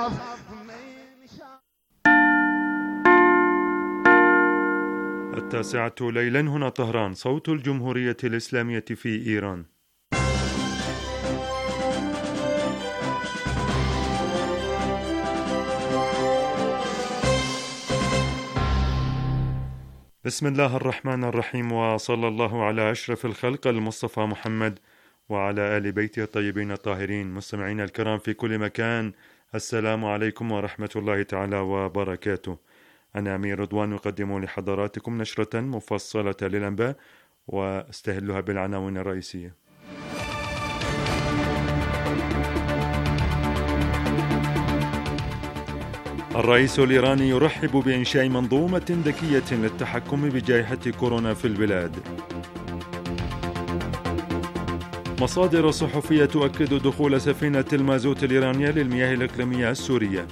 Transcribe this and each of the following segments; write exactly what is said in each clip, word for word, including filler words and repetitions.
التاسعة ليلا، هنا طهران، صوت الجمهورية الإسلامية في إيران. بسم الله الرحمن الرحيم، وصلى الله على أشرف الخلق المصطفى محمد وعلى آل بيته الطيبين الطاهرين. مستمعين الكرام في كل مكان، السلام عليكم ورحمة الله تعالى وبركاته. أنا أمير رضوان يقدم لحضراتكم نشرة مفصلة للأنباء واستهلها بالعناوين الرئيسية. الرئيس الإيراني يرحب بإنشاء منظومة ذكية للتحكم بجائحة كورونا في البلاد. مصادر صحفية تؤكد دخول سفينة المازوت الإيرانية للمياه الإقليمية السورية.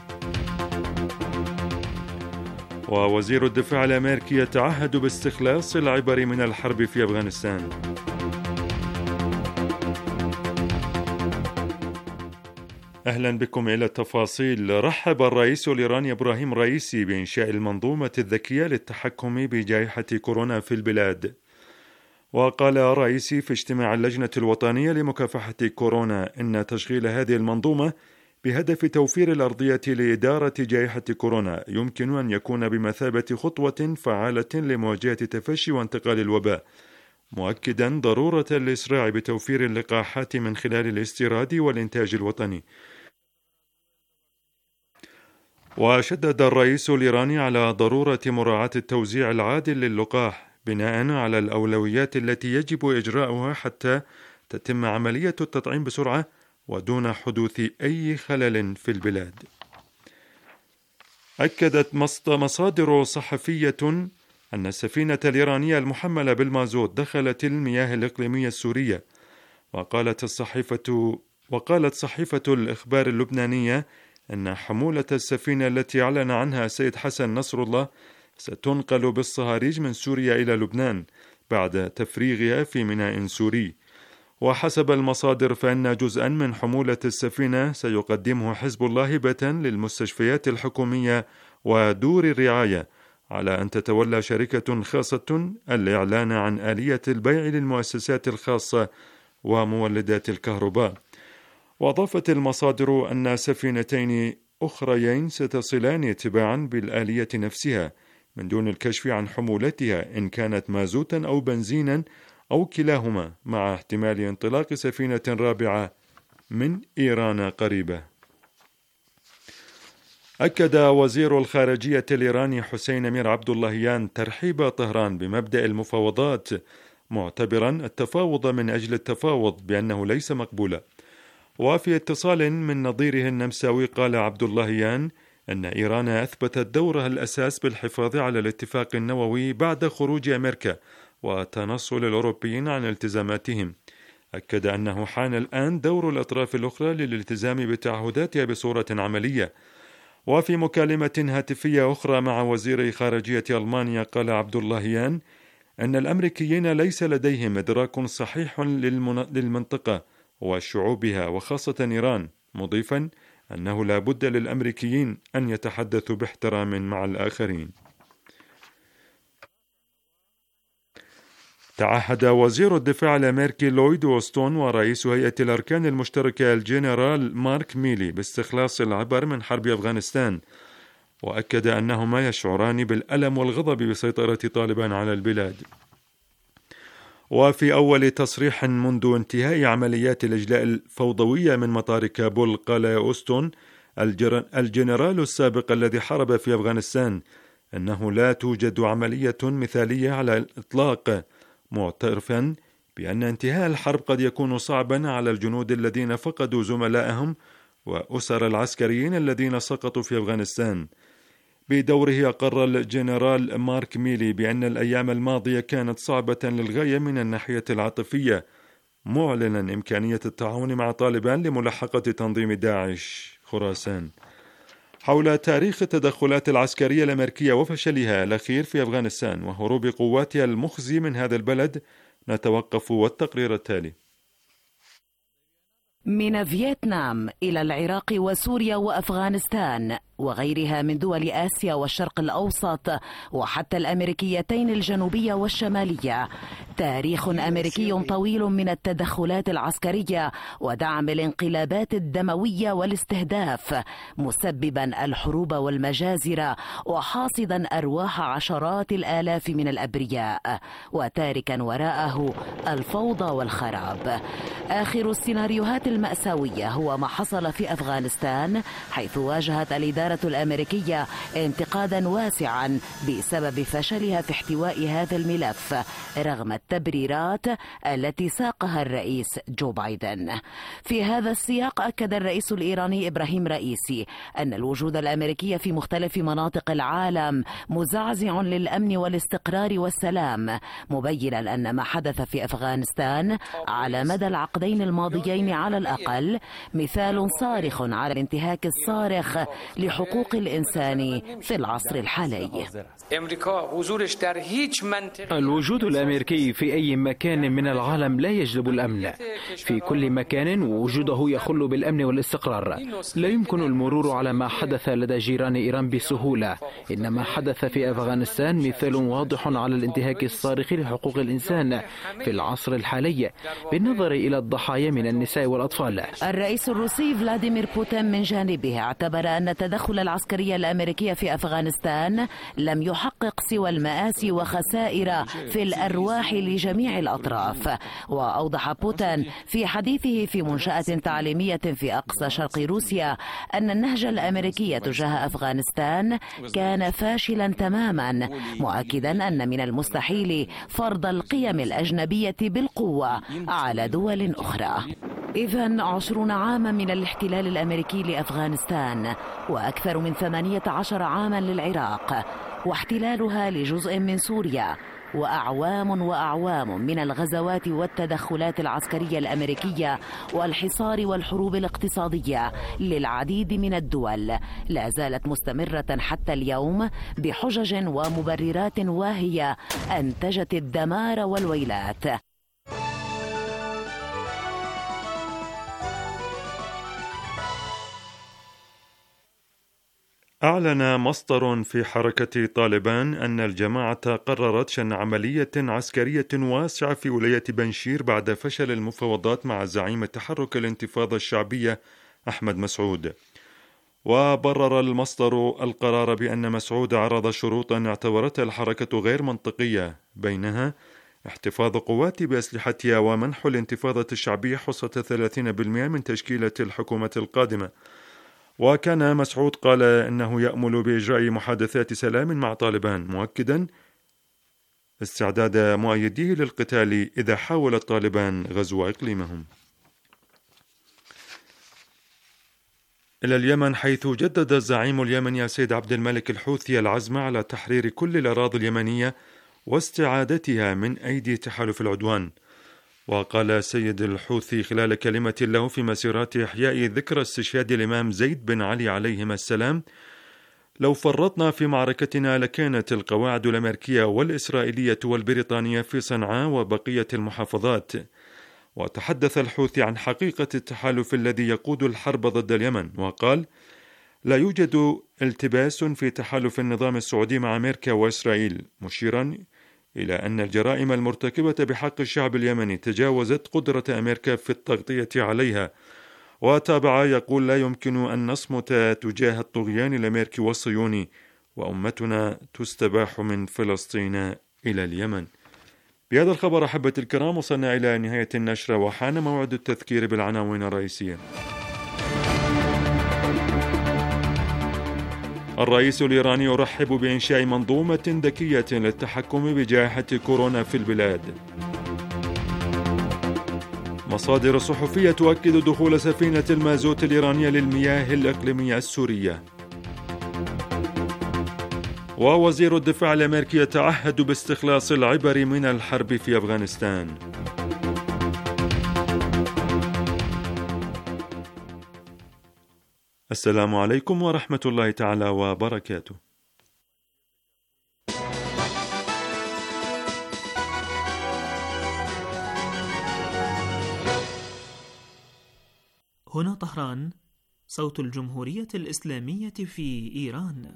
ووزير الدفاع الأمريكي يتعهد باستخلاص العبر من الحرب في أفغانستان. أهلا بكم إلى التفاصيل. رحب الرئيس الإيراني إبراهيم رئيسي بإنشاء المنظومة الذكية للتحكم بجائحة كورونا في البلاد. وقال رئيسي في اجتماع اللجنة الوطنية لمكافحة كورونا إن تشغيل هذه المنظومة بهدف توفير الأرضية لإدارة جائحة كورونا يمكن أن يكون بمثابة خطوة فعالة لمواجهة تفشي وانتقال الوباء، مؤكدا ضرورة الإسراع بتوفير اللقاحات من خلال الاستيراد والإنتاج الوطني. وشدد الرئيس الإيراني على ضرورة مراعاة التوزيع العادل للقاح بناء على الأولويات التي يجب إجراؤها حتى تتم عملية التطعيم بسرعة ودون حدوث أي خلل في البلاد. أكدت مصادر صحفية أن السفينة الإيرانية المحملة بالمازوت دخلت المياه الإقليمية السورية. وقالت الصحيفة وقالت صحيفة الإخبار اللبنانية أن حمولة السفينة التي أعلن عنها السيد حسن نصر الله ستنقل بالصهاريج من سوريا إلى لبنان بعد تفريغها في ميناء سوري. وحسب المصادر فإن جزءا من حمولة السفينة سيقدمه حزب الله هبة للمستشفيات الحكومية ودور الرعاية، على أن تتولى شركة خاصة الإعلان عن آلية البيع للمؤسسات الخاصة ومولدات الكهرباء. وأضافت المصادر أن سفينتين أخريين ستصلان تباعا بالآلية نفسها من دون الكشف عن حمولتها إن كانت مازوتا أو بنزينا أو كلاهما، مع احتمال انطلاق سفينة رابعة من إيران قريبة. أكد وزير الخارجية الإيراني حسين أمير عبد اللهيان ترحيب طهران بمبدأ المفاوضات، معتبرا التفاوض من أجل التفاوض بأنه ليس مقبولا. وفي اتصال من نظيره النمساوي قال عبد اللهيان أن إيران أثبتت دورها الأساس بالحفاظ على الاتفاق النووي بعد خروج أمريكا وتنصل الأوروبيين عن التزاماتهم. أكد أنه حان الآن دور الأطراف الأخرى للالتزام بتعهداتها بصورة عملية. وفي مكالمة هاتفية أخرى مع وزير خارجية ألمانيا قال عبد اللهيان أن الأمريكيين ليس لديهم إدراك صحيح للمنطقة وشعوبها وخاصة إيران، مضيفا أنه لا بد للأمريكيين أن يتحدثوا باحترام مع الآخرين. تعهد وزير الدفاع الأمريكي لويد أوستون ورئيس هيئة الأركان المشتركة الجنرال مارك ميلي باستخلاص العبر من حرب أفغانستان، وأكد أنهما يشعران بالألم والغضب بسيطرة طالبان على البلاد. وفي أول تصريح منذ انتهاء عمليات الإجلاء الفوضوية من مطار كابول قال أوستون الجنرال السابق الذي حارب في أفغانستان أنه لا توجد عملية مثالية على الإطلاق، معترفا بأن انتهاء الحرب قد يكون صعبا على الجنود الذين فقدوا زملائهم وأسر العسكريين الذين سقطوا في أفغانستان. بدوره أقر الجنرال مارك ميلي بأن الأيام الماضية كانت صعبة للغاية من الناحية العاطفية، معلنا إمكانية التعاون مع طالبان لملاحقة تنظيم داعش خراسان. حول تاريخ التدخلات العسكرية الأمريكية وفشلها الأخير في أفغانستان وهروب قواتها المخزي من هذا البلد نتوقف والتقرير التالي. من فيتنام إلى العراق وسوريا وأفغانستان وغيرها من دول آسيا والشرق الأوسط وحتى الأمريكيتين الجنوبية والشمالية، تاريخ أمريكي طويل من التدخلات العسكرية ودعم الانقلابات الدموية والاستهداف، مسببا الحروب والمجازر وحاصدا أرواح عشرات الآلاف من الأبرياء وتاركا وراءه الفوضى والخراب. آخر السيناريوهات المأساوية هو ما حصل في أفغانستان، حيث واجهت الإدارة الأمريكية انتقادا واسعا بسبب فشلها في احتواء هذا الملف رغم التبريرات التي ساقها الرئيس جو بايدن. في هذا السياق أكد الرئيس الإيراني إبراهيم رئيسي أن الوجود الأمريكي في مختلف مناطق العالم مزعزع للأمن والاستقرار والسلام، مبينا أن ما حدث في أفغانستان على مدى العقدين الماضيين على الأقل مثال صارخ على الانتهاك الصارخ لحقوق الإنسان في العصر الحالي. الوجود الأمريكي في أي مكان من العالم لا يجلب الأمن في كل مكان، ووجوده يخل بالأمن والاستقرار. لا يمكن المرور على ما حدث لدى جيران إيران بسهولة، إن ما حدث في أفغانستان مثال واضح على الانتهاك الصارخ لحقوق الإنسان في العصر الحالي بالنظر إلى الضحايا من النساء والأطفال. الرئيس الروسي فلاديمير بوتين من جانبه اعتبر أن التدخل العسكري الأمريكي في أفغانستان لم يحقق سوى المآسي وخسائر في الأرواح لجميع الأطراف. وأوضح بوتين في حديثه في منشأة تعليمية في أقصى شرق روسيا أن النهج الأمريكي تجاه أفغانستان كان فاشلا تماما، مؤكدا أن من المستحيل فرض القيم الأجنبية بالقوة على دول أخرى. إذن عشرون عاما من الاحتلال الأمريكي لأفغانستان، وأكثر من ثمانية عشر عاما للعراق، واحتلالها لجزء من سوريا، وأعوام وأعوام من الغزوات والتدخلات العسكرية الأمريكية والحصار والحروب الاقتصادية للعديد من الدول لا زالت مستمرة حتى اليوم بحجج ومبررات واهية أنتجت الدمار والويلات. أعلن مصدر في حركة طالبان أن الجماعة قررت شن عملية عسكرية واسعة في ولاية بنشير بعد فشل المفاوضات مع زعيم تحرك الانتفاضة الشعبية أحمد مسعود. وبرر المصدر القرار بأن مسعود عرض شروطا اعتبرتها الحركة غير منطقية، بينها احتفاظ قوات بأسلحتها ومنح الانتفاضة الشعبية حصة ثلاثين بالمئة من تشكيلة الحكومة القادمة. وكان مسعود قال إنه يأمل بإجراء محادثات سلام مع طالبان، مؤكدا استعداد مؤيديه للقتال إذا حاول طالبان غزو إقليمهم. إلى اليمن، حيث جدد الزعيم اليمني السيد عبد الملك الحوثي العزم على تحرير كل الأراضي اليمنية واستعادتها من أيدي تحالف العدوان. وقال السيد الحوثي خلال كلمة له في مسيرات إحياء ذكرى استشهاد الإمام زيد بن علي عليهما السلام: لو فرطنا في معركتنا لكانت القواعد الأمريكية والإسرائيلية والبريطانية في صنعاء وبقية المحافظات. وتحدث الحوثي عن حقيقة التحالف الذي يقود الحرب ضد اليمن، وقال: لا يوجد التباس في تحالف النظام السعودي مع أمريكا وإسرائيل، مشيرا إلى أن الجرائم المرتكبة بحق الشعب اليمني تجاوزت قدرة أمريكا في التغطية عليها. وتابع يقول: لا يمكن أن نصمت تجاه الطغيان الأمريكي والصهيوني، وأمتنا تستباح من فلسطين إلى اليمن. بهذا الخبر أحبة الكرام وصلنا إلى نهاية النشرة، وحان موعد التذكير بالعناوين الرئيسية. الرئيس الإيراني يرحب بإنشاء منظومة ذكية للتحكم بجائحة كورونا في البلاد. مصادر صحفية تؤكد دخول سفينة المازوت الإيرانية للمياه الإقليمية السورية. ووزير الدفاع الأمريكي يتعهد باستخلاص العبر من الحرب في أفغانستان. السلام عليكم ورحمة الله تعالى وبركاته. هنا طهران، صوت الجمهورية الإسلامية في إيران.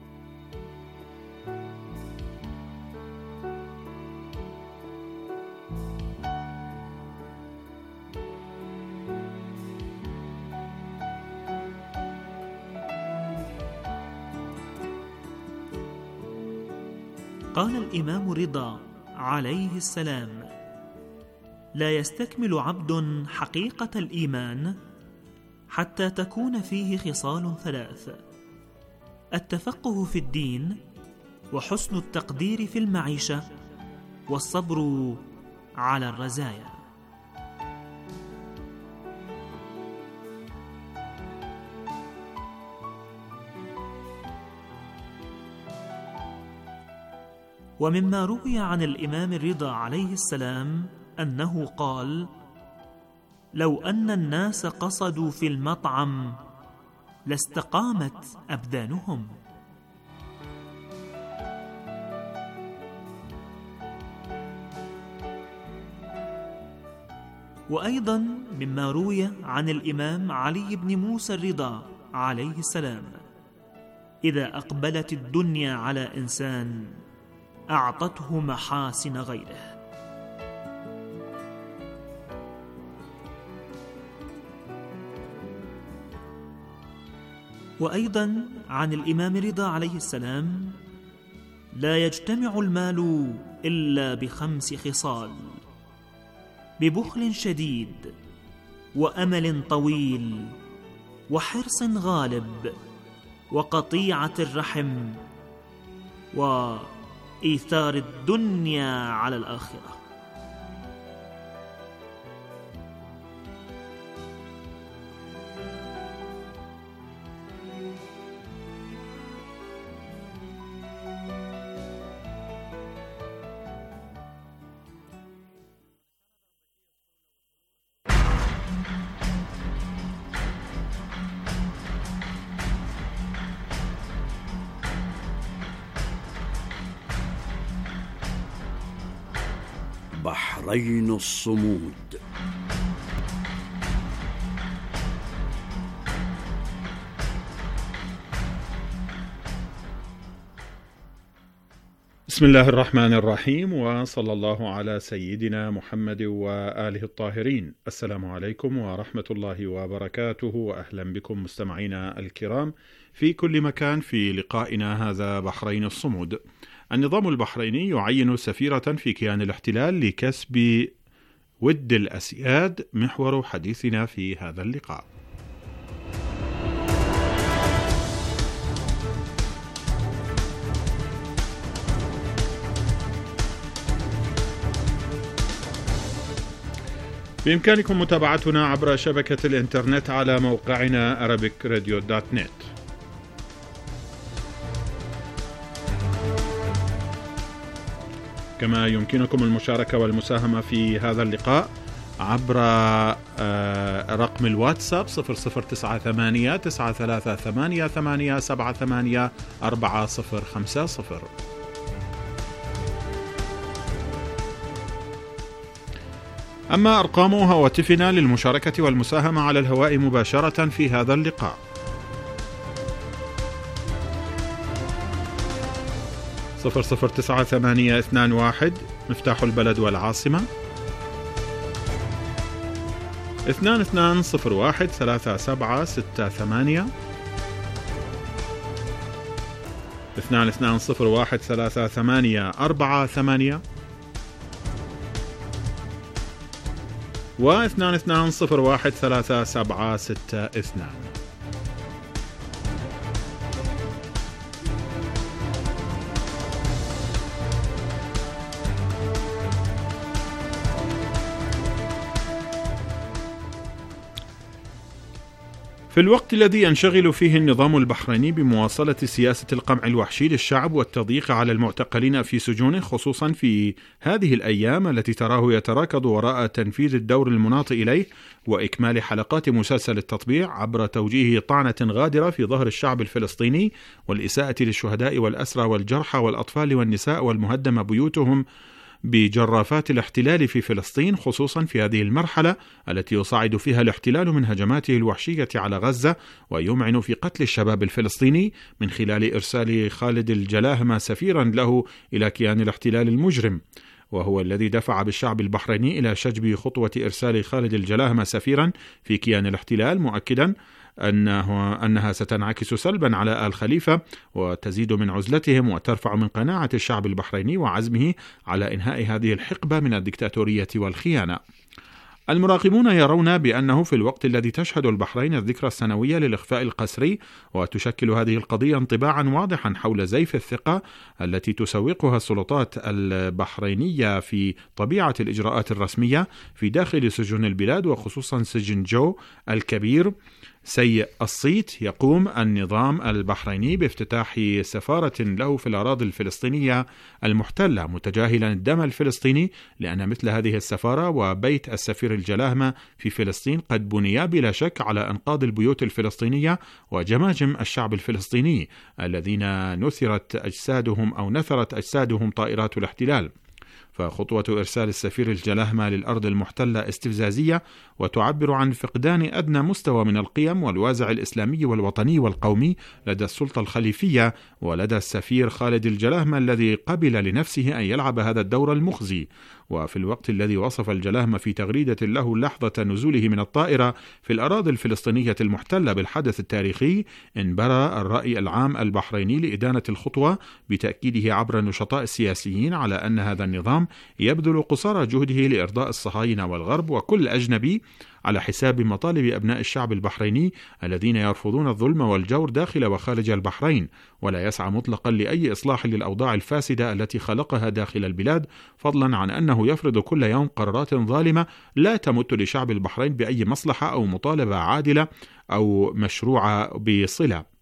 قال الإمام رضا عليه السلام: لا يستكمل عبد حقيقة الإيمان حتى تكون فيه خصال ثلاث: التفقه في الدين، وحسن التقدير في المعيشة، والصبر على الرزايا. ومما روي عن الإمام الرضا عليه السلام أنه قال: لو أن الناس قصدوا في المطعم لاستقامت أبدانهم. وأيضا مما روي عن الإمام علي بن موسى الرضا عليه السلام: إذا أقبلت الدنيا على إنسان أعطته محاسن غيره. وأيضا عن الإمام رضا عليه السلام: لا يجتمع المال إلا بخمس خصال: ببخل شديد، وأمل طويل، وحرص غالب، وقطيعة الرحم، وإيثار الدنيا على الآخرة. بحرين الصمود. بسم الله الرحمن الرحيم، وصلى الله على سيدنا محمد وآله الطاهرين. السلام عليكم ورحمة الله وبركاته، وأهلا بكم مستمعينا الكرام في كل مكان في لقائنا هذا بحرين الصمود. النظام البحريني يعين سفيرة في كيان الاحتلال لكسب ود الأسياد، محور حديثنا في هذا اللقاء. بإمكانكم متابعتنا عبر شبكة الإنترنت على موقعنا arabic radio dot net. كما يمكنكم المشاركة والمساهمة في هذا اللقاء عبر رقم الواتساب صفر صفر تسعة ثمانية تسعة ثلاثة ثمانية ثمانية سبعة ثمانية أربعة صفر خمسة صفر. أما أرقام هواتفنا للمشاركة والمساهمة على الهواء مباشرة في هذا اللقاء: صفر صفر تسعة ثمانية اثنان واحد مفتاح البلد والعاصمة، اثنان اثنان صفر واحد ثلاثة سبعة ستة ثمانية، اثنان اثنان صفر واحد ثلاثة ثمانية أربعة ثمانية، واثنان اثنان صفر واحد ثلاثة سبعة ستة اثنان. في الوقت الذي ينشغل فيه النظام البحريني بمواصلة سياسة القمع الوحشي للشعب والتضييق على المعتقلين في سجونه، خصوصا في هذه الأيام التي تراه يتراكض وراء تنفيذ الدور المناط إليه وإكمال حلقات مسلسل التطبيع عبر توجيه طعنة غادرة في ظهر الشعب الفلسطيني والإساءة للشهداء والأسرى والجرحى والأطفال والنساء والمهدم بيوتهم بجرافات الاحتلال في فلسطين، خصوصا في هذه المرحلة التي يصعد فيها الاحتلال من هجماته الوحشية على غزة ويمعن في قتل الشباب الفلسطيني من خلال إرسال خالد الجلاهمة سفيرا له إلى كيان الاحتلال المجرم، وهو الذي دفع بالشعب البحريني إلى شجب خطوة إرسال خالد الجلاهمة سفيرا في كيان الاحتلال، مؤكدا أنه أنها ستنعكس سلبا على آل خليفة وتزيد من عزلتهم وترفع من قناعة الشعب البحريني وعزمه على إنهاء هذه الحقبة من الدكتاتورية والخيانة. المراقبون يرون بأنه في الوقت الذي تشهد البحرين الذكرى السنوية للإخفاء القسري، وتشكل هذه القضية انطباعا واضحا حول زيف الثقة التي تسوقها السلطات البحرينية في طبيعة الإجراءات الرسمية في داخل سجون البلاد، وخصوصا سجن جو الكبير سيء الصيت، يقوم النظام البحريني بافتتاح سفارة له في الأراضي الفلسطينية المحتلة، متجاهلا الدم الفلسطيني، لأن مثل هذه السفارة وبيت السفير الجلاهمة في فلسطين قد بنيا بلا شك على أنقاض البيوت الفلسطينية وجماجم الشعب الفلسطيني الذين نثرت أجسادهم أو نثرت أجسادهم طائرات الاحتلال. فخطوة إرسال السفير الجلاهمة للأرض المحتلة استفزازية وتعبر عن فقدان أدنى مستوى من القيم والوازع الإسلامي والوطني والقومي لدى السلطة الخليفية ولدى السفير خالد الجلاهمة الذي قبل لنفسه أن يلعب هذا الدور المخزي. وفي الوقت الذي وصف الجلاهمة في تغريدة له لحظة نزوله من الطائرة في الأراضي الفلسطينية المحتلة بالحدث التاريخي، انبرى الرأي العام البحريني لإدانة الخطوة بتأكيده عبر النشطاء السياسيين على أن هذا النظام يبذل قصارى جهده لإرضاء الصهاينة والغرب وكل أجنبي على حساب مطالب أبناء الشعب البحريني الذين يرفضون الظلم والجور داخل وخارج البحرين، ولا يسعى مطلقا لأي إصلاح للأوضاع الفاسدة التي خلقها داخل البلاد، فضلا عن أنه يفرض كل يوم قرارات ظالمة لا تمت لشعب البحرين بأي مصلحة أو مطالبة عادلة أو مشروعة بصلة.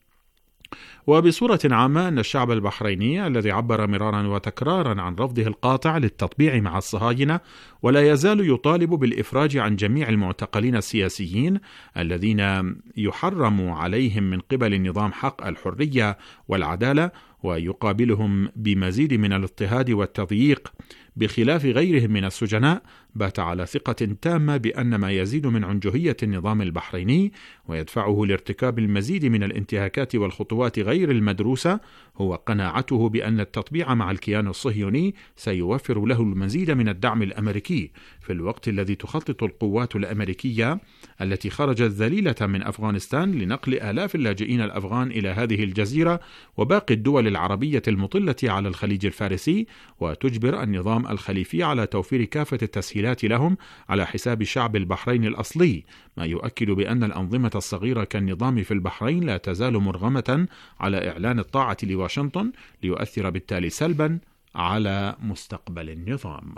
وبصورة عامة أن الشعب البحريني الذي عبر مرارا وتكرارا عن رفضه القاطع للتطبيع مع الصهاينة ولا يزال يطالب بالإفراج عن جميع المعتقلين السياسيين الذين يحرم عليهم من قبل النظام حق الحرية والعدالة، ويقابلهم بمزيد من الاضطهاد والتضييق بخلاف غيرهم من السجناء، بات على ثقة تامة بأن ما يزيد من عنجهية النظام البحريني ويدفعه لارتكاب المزيد من الانتهاكات والخطوات غير المدروسة هو قناعته بأن التطبيع مع الكيان الصهيوني سيوفر له المزيد من الدعم الأمريكي، في الوقت الذي تخطط القوات الأمريكية التي خرجت ذليلة من أفغانستان لنقل آلاف اللاجئين الأفغان إلى هذه الجزيرة وباقي الدول العربية المطلة على الخليج الفارسي، وتجبر النظام الخليفي على توفير كافة التسهيلات لهم على حساب شعب البحرين الأصلي، ما يؤكد بأن الأنظمة الصغيرة كالنظام في البحرين لا تزال مرغمة على إعلان الطاعة لواشنطن ليؤثر بالتالي سلبا على مستقبل النظام.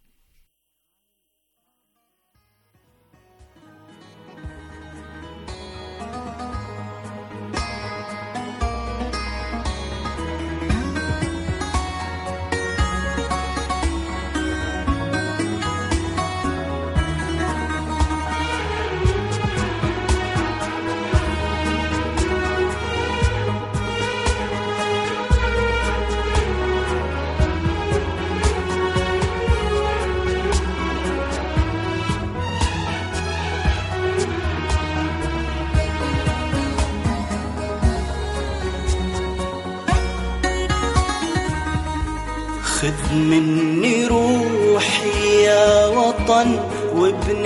خذ مني روحي يا وطن وابن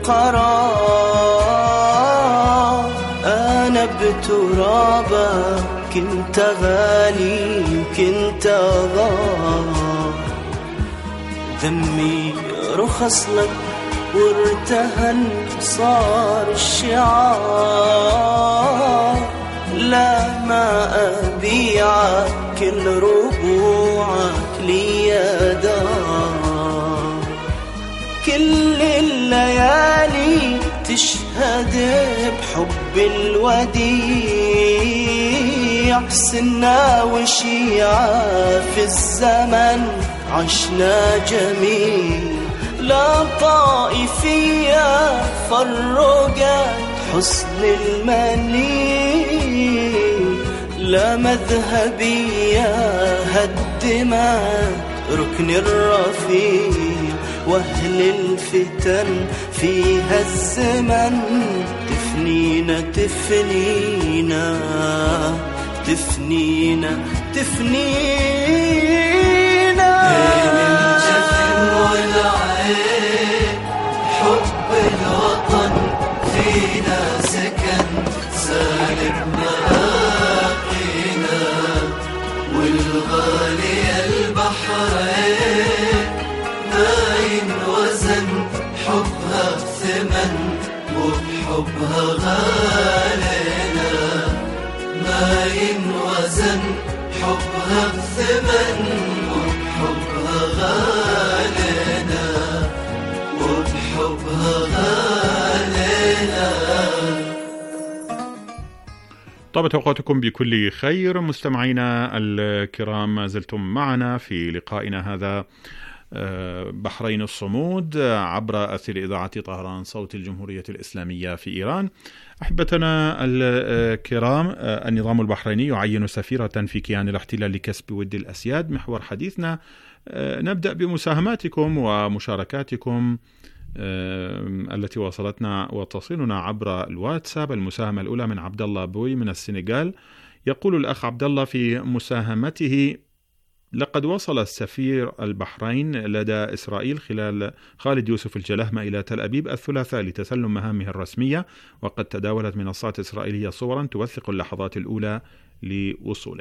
القرار، أنا بترابك كنت غالي كنت غار، ذمي رخص لك وارتهن صار الشعار، لا ما أبيعك كل ربوعك لي دار، كل الليالي تشهد بحب الوديع، سنا وشيعة في الزمن عشنا جميل، لا طائفية فرقت حسن المنيل، لا مذهبية هدمت ركن الرفيق وأهل الفتن في هالزمن تفنينا تفنينا تفنينا تفنينا بين الجفن والعين حب الوطن فينا سكن سالم مآقينا والغالي البحرين ما ينوزن حبها ثمن وبحبها غالينا ما ينوزن حبها ثمن وبحبها غالينا وبحبها غالينا. طابت أوقاتكم بكل خير مستمعينا الكرام، ما زلتم معنا في لقائنا هذا بحرين الصمود عبر أثير إذاعة طهران صوت الجمهورية الإسلامية في إيران. أحبتنا الكرام، النظام البحريني يعين سفيرة في كيان الاحتلال لكسب ود الأسياد. محور حديثنا نبدأ بمساهماتكم ومشاركاتكم التي وصلتنا وتصلنا عبر الواتساب. المساهمة الأولى من عبد الله بوي من السنغال. يقول الأخ عبد الله في مساهمته: لقد وصل السفير البحرين لدى إسرائيل خلال خالد يوسف الجلهمة إلى تل أبيب الثلاثاء لتسلم مهامه الرسمية، وقد تداولت منصات إسرائيلية صورا توثق اللحظات الأولى لوصوله.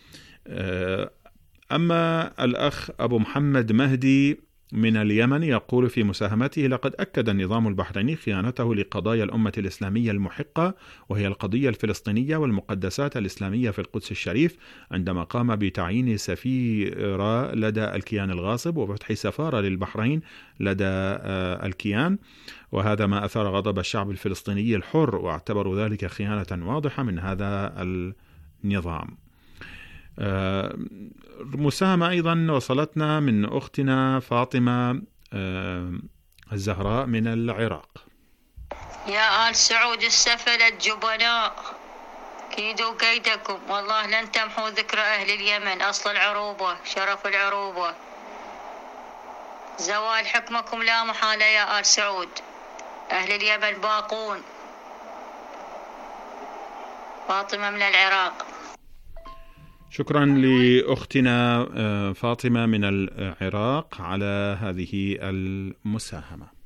أما الأخ أبو محمد مهدي من اليمن يقول في مساهمته: لقد أكد النظام البحريني خيانته لقضايا الأمة الإسلامية المحقة، وهي القضية الفلسطينية والمقدسات الإسلامية في القدس الشريف، عندما قام بتعيين سفيرة لدى الكيان الغاصب وفتح سفارة للبحرين لدى الكيان، وهذا ما أثار غضب الشعب الفلسطيني الحر، واعتبروا ذلك خيانة واضحة من هذا النظام. آه مساهمة أيضا وصلتنا من أختنا فاطمة آه الزهراء من العراق. يا آل سعود السفلت جبناء كيدوا كيدكم، والله لن تمحوا ذكر أهل اليمن، أصل العروبة شرف العروبة، زوال حكمكم لا محالة يا آل سعود، أهل اليمن باقون. فاطمة من العراق. شكرا لأختنا فاطمة من العراق على هذه المساهمة.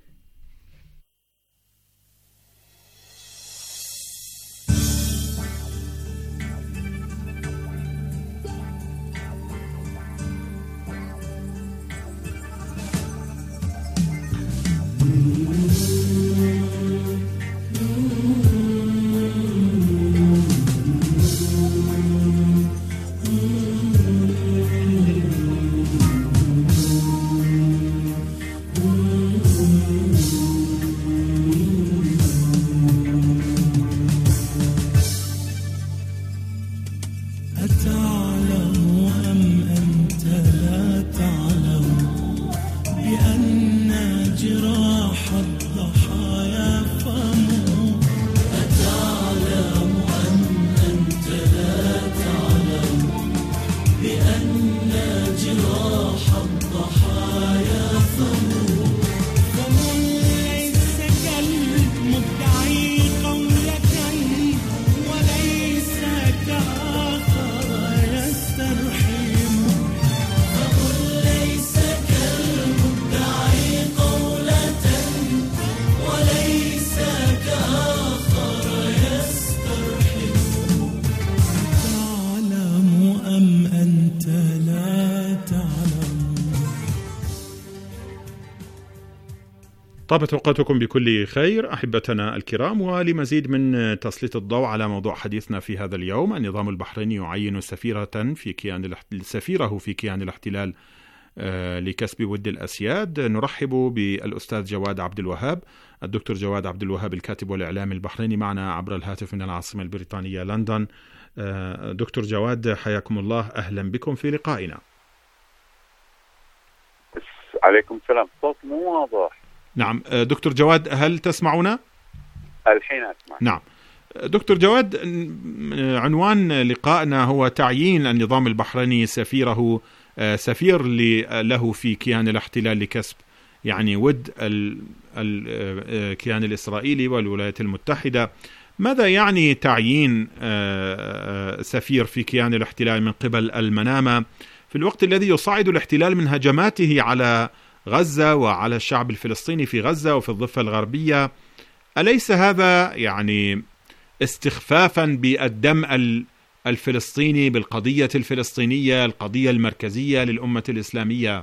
طابت أوقاتكم بكل خير أحبتنا الكرام، ولمزيد من تسليط الضوء على موضوع حديثنا في هذا اليوم: النظام البحريني يعين سفيرة في كيان سفيره في كيان الاحتلال لكسب ود الأسياد. نرحب بالأستاذ جواد عبد الوهاب، الدكتور جواد عبد الوهاب الكاتب والإعلامي البحريني، معنا عبر الهاتف من العاصمة البريطانية لندن. دكتور جواد حياكم الله، أهلا بكم في لقائنا. عليكم السلام. صوت مو واضح. نعم دكتور جواد، هل تسمعنا؟ الحين أسمع. نعم دكتور جواد، عنوان لقائنا هو تعيين النظام البحريني سفيره سفير له في كيان الاحتلال لكسب يعني ود الكيان الإسرائيلي والولايات المتحدة. ماذا يعني تعيين سفير في كيان الاحتلال من قبل المنامة في الوقت الذي يصعد الاحتلال من هجماته على غزة وعلى الشعب الفلسطيني في غزة وفي الضفة الغربية؟ أليس هذا يعني استخفافا بالدم الفلسطيني، بالقضية الفلسطينية، القضية المركزية للأمة الإسلامية؟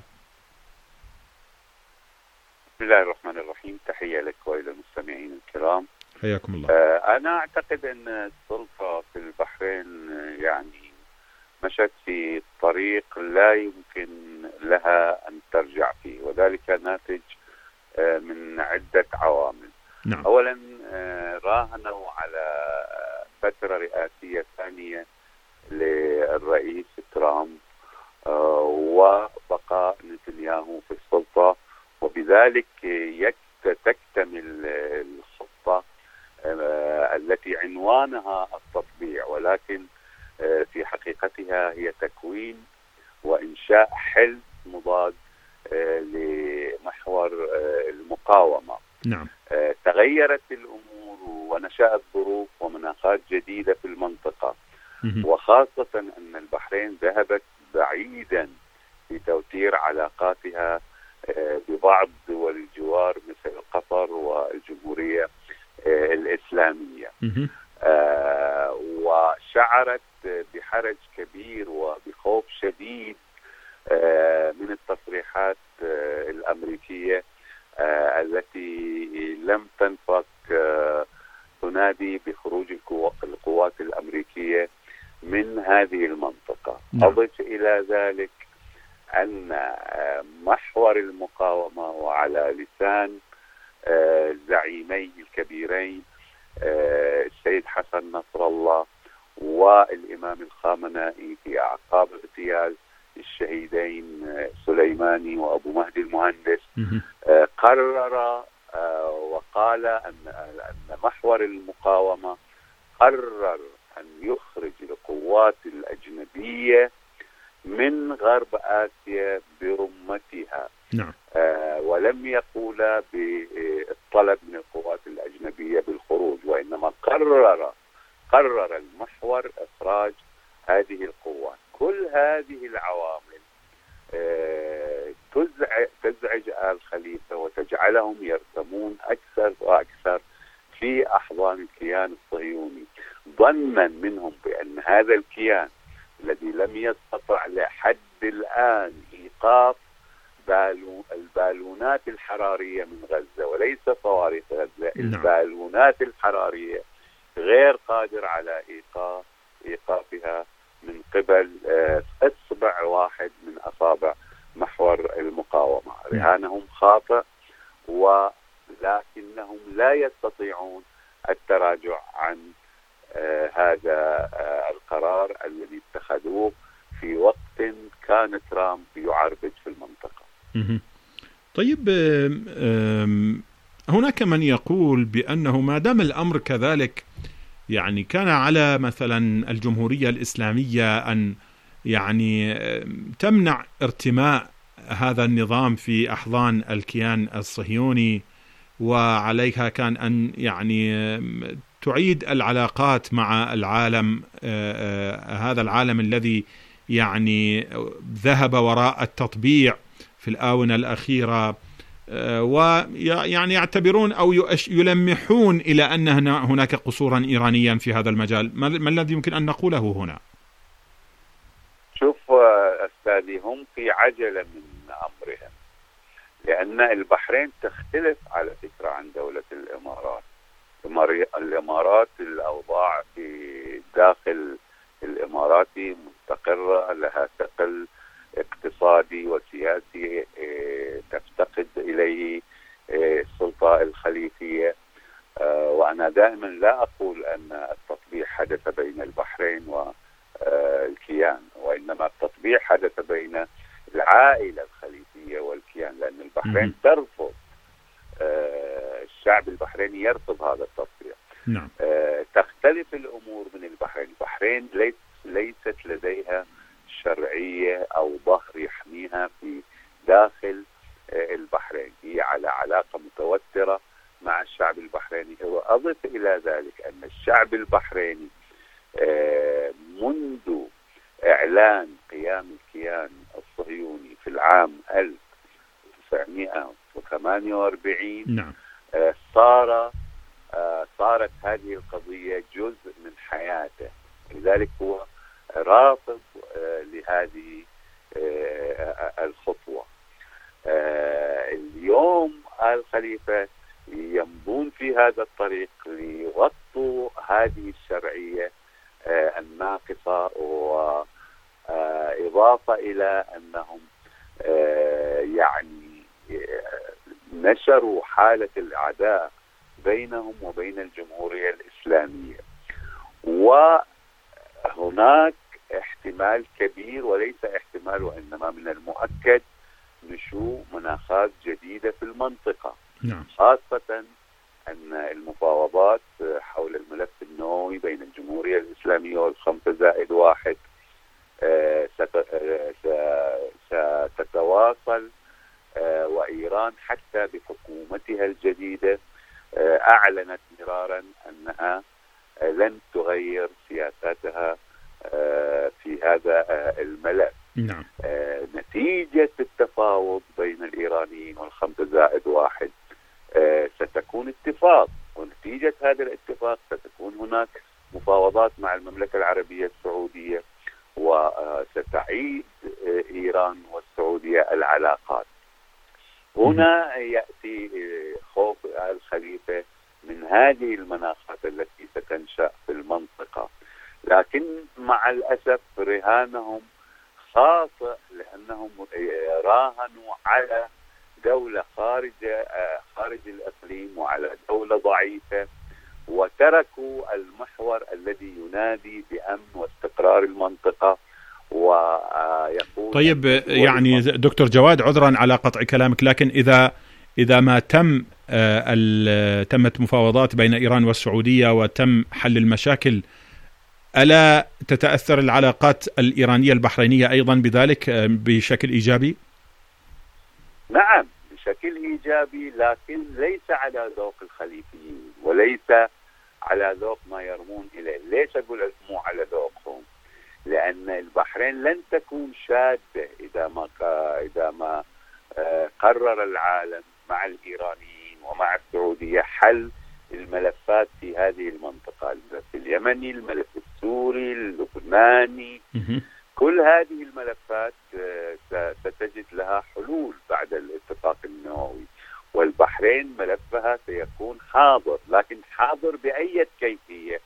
بسم الله الرحمن الرحيم. تحية لك وإلى المستمعين الكرام، حياكم الله. أنا أعتقد أن السلطة في البحرين يعني مشت في طريق لا يمكن لها أن ترجع فيه، وذلك ناتج من عدة عوامل. نعم. أولا راهنوا على فترة رئاسية ثانية للرئيس ترامب وبقاء نتنياهو في السلطة، وبذلك تكتمل الخطة التي عنوانها التطبيع، ولكن في حقيقتها هي تكوين وإنشاء حلف مضاد لمحور المقاومة. نعم. تغيرت الأمور ونشأت ظروف ومناخات جديدة في المنطقة، وخاصة أن البحرين ذهبت بعيدا في توتير علاقاتها ببعض دول الجوار مثل قطر والجمهورية الإسلامية، وشعرت بحرج كبير وبخوف شديد من التصريحات الأمريكية التي لم تنفك تنادي بخروج القوات الأمريكية من هذه المنطقة. أضف إلى ذلك أن محور المقاومة وعلى لسان الزعيمين الكبيرين السيد حسن نصر الله والإمام الخامنائي في أعقاب اغتيال الشهيدين سليماني وأبو مهدي المهندس، قرر وقال أن محور المقاومة قرر أن يخرج القوات الأجنبية من غرب آسيا برمتها. نعم. آه ولم يقول بالطلب من القوات الأجنبية بالخروج، وإنما قرر قرر المحور إخراج هذه القوات. كل هذه العوامل آه تزعج, تزعج آل خليفة وتجعلهم يرتمون أكثر وأكثر في أحضان الكيان الصهيوني، ظنا منهم بأن هذا الكيان الذي لم يستطع لحد الآن إيقاف بالو البالونات الحرارية من غزة، وليس صواريخ غزة، البالونات الحرارية، غير قادر على إيقاف إيقافها من قبل إصبع واحد من أصابع محور المقاومة. رهانهم خاطئ، ولكنهم لا يستطيعون التراجع عن آه هذا آه القرار الذي اتخذوه في وقت كان ترامب يعربد في المنطقة. طيب، هناك من يقول بأنه ما دام الأمر كذلك يعني كان على مثلا الجمهورية الإسلامية أن يعني تمنع ارتماء هذا النظام في أحضان الكيان الصهيوني، وعليها كان أن يعني تعيد العلاقات مع العالم، هذا العالم الذي يعني ذهب وراء التطبيع في الآونة الأخيرة، ويعني يعتبرون أو يلمحون إلى أن هناك قصورا إيرانيا في هذا المجال. ما الذي يمكن أن نقوله هنا؟ شوف أستاذي، هم في عجلة من أمرهم، لأن البحرين تختلف على فكرة عن دولة الإمارات. الإمارات الأوضاع في داخل الإماراتي مستقرة، لها ثقل اقتصادي وسياسي تفتقد إليه السلطة الخليفية. وأنا دائما لا أقول أن التطبيع حدث بين البحرين والكيان، وإنما التطبيع حدث بين العائلة الخليفية والكيان، لأن البحرين ترفض، الشعب البحريني يرفض هذا التطبيع. نعم. تختلف الأمور من البحرين. البحرين ليست لديها شرعية أو ظهر إعلان قيام الكيان الصهيوني في العام ألف وتسعمائة وثمانية وأربعين نعم. صار صارت هذه القضية جزء من حياته، لذلك هو رافض لهذه الخطوة. اليوم آل خليفة يمضون في هذا الطريق ليغطوا هذه الشرعية الناقصة، وإضافة إلى أنهم يعني نشروا حالة العداء بينهم وبين الجمهورية الإسلامية. وهناك احتمال كبير، وليس احتمال وإنما من المؤكد، نشوء مناخات جديدة في المنطقة. نعم. خاصة أن المفاوضات حول الملف النووي بين الجمهورية الإسلامية والخمسة زائد واحد ستتواصل، وإيران حتى بحكومتها الجديدة أعلنت مرارا أنها لن تغير سياساتها في هذا الملف. نعم. نتيجة التفاوض بين الإيرانيين والخمسة زائد واحد ستكون اتفاق، ونتيجة هذا الاتفاق ستكون هناك مفاوضات مع المملكة العربية السعودية، وستعيد إيران والسعودية العلاقات. هنا يأتي خوف آل خليفة من هذه المناخات التي ستنشأ في المنطقة، لكن مع الأسف رهانهم خاطئ، لأنهم راهنوا على دولة خارج خارج الإقليم وعلى دولة ضعيفة، وتركوا المحور الذي ينادي بأمن واستقرار المنطقة ويقول. طيب يعني دكتور جواد، عذرا على قطع كلامك، لكن إذا إذا ما تم تمت مفاوضات بين إيران والسعودية وتم حل المشاكل، ألا تتأثر العلاقات الإيرانية البحرينية أيضا بذلك بشكل إيجابي؟ نعم بشكل إيجابي، لكن ليس على ذوق الخليفيين وليس على ذوق ما يرمون إليه. ليش أقول مو على ذوقهم؟ لأن البحرين لن تكون شادة إذا ما إذا ما قرر العالم مع الإيرانيين ومع السعودية حل الملفات في هذه المنطقة، الملف اليمني، الملف السوري، اللبناني، كل هذه الملفات ستجد لها حلول بعد الاتفاق النووي، والبحرين ملفها سيكون حاضر، لكن حاضر بأي كيفية؟